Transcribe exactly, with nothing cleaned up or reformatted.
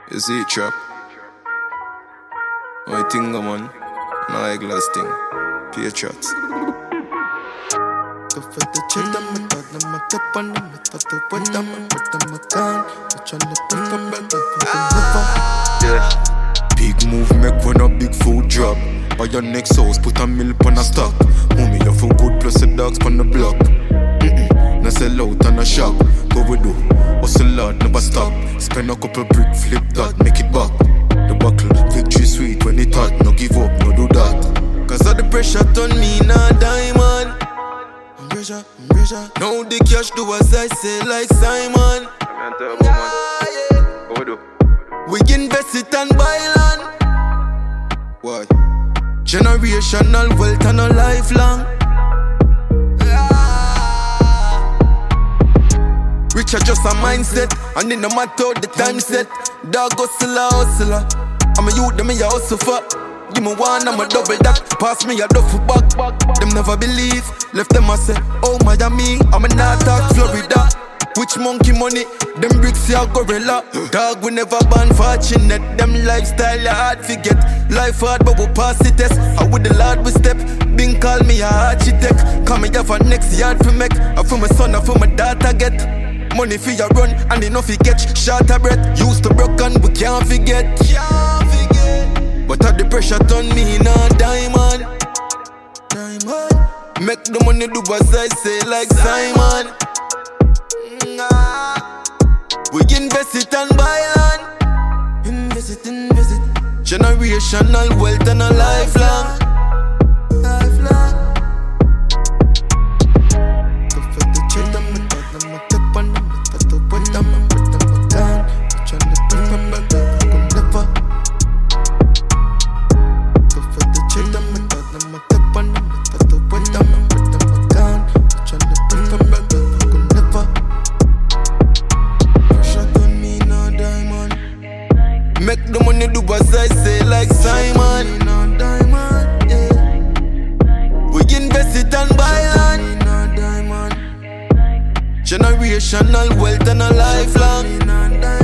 You see it, trap? I think, man. No eyeglass thing. Patriots. Yeah. Big move make when a big food drop. By your next house, put a milk on a stock. Mommy, you feel good plus the dogs on the block. Mm-mm. Now sell out and a shop. Go we do, hustle hard, never stop. Spend a couple brick, flip that, make it back. The buckle, victory sweet when it hot. No give up, no do that. Cause all the pressure turn me now diamond. Pressure, pressure. Now the cash do as I say like Simon. Yeah, yeah. What we do? We invest it and buy land. Why? Generational wealth and a lifelong. Rich are just a mindset, and in no matter how the time set. Dog hustler, hustler. I'm a youth, them me a hustle for. Give me one, I'm a double that. Pass me a duffel back. Them never believe, left them a say, oh Miami, I'm a not talk Florida. Which monkey money? Them bricks ya gorilla. Dog we never ban fortunate. Them lifestyle ya hard forget. Life hard but we pass the test. I with the Lord we step. Bing call me a architect. Come here for next yard for make. I for my son, I for my daughter get. Money for your run and enough you get. Shorter breath. Used to broken we can't forget. Can't forget. But all the pressure turn me in a diamond. Diamond. Make the money do as I say like Simon. We invest it and buy land. Invest it, invest it. Generational wealth and a lifelong. Lifelong. Go for the check, I'm a dog, I'm a tip on them. I thought the point, I'm a put them a gun. I'm trying to bring my back, I'm never. Go for the check, I'm a dog, I'm a tip on them. I thought the point, I'm a put them a gun. I'm trying to bring my back, I'm never. Make the money do as I say like Simon. Yeah. We invest it and buy land. Generational wealth and a lifelong.